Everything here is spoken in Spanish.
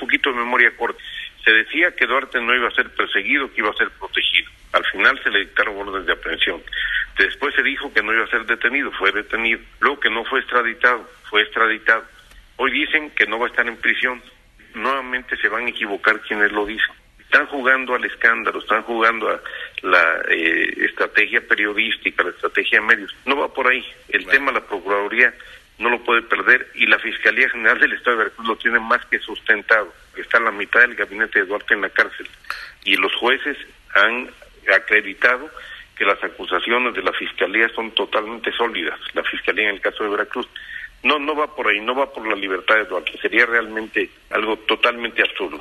poquito de memoria corta. Se decía que Duarte no iba a ser perseguido, que iba a ser protegido. Al final se le dictaron órdenes de aprehensión. Después se dijo que no iba a ser detenido, fue detenido. Luego que no fue extraditado, fue extraditado. Hoy dicen que no va a estar en prisión. Nuevamente se van a equivocar quienes lo dicen. Están jugando al escándalo, están jugando a la estrategia periodística, la estrategia de medios. No va por ahí. El tema de la Procuraduría no lo puede perder y la Fiscalía General del Estado de Veracruz lo tiene más que sustentado. Está la mitad del gabinete de Duarte en la cárcel y los jueces han acreditado que las acusaciones de la Fiscalía son totalmente sólidas. La Fiscalía en el caso de Veracruz no va por ahí, no va por la libertad de Duarte. Sería realmente algo totalmente absurdo.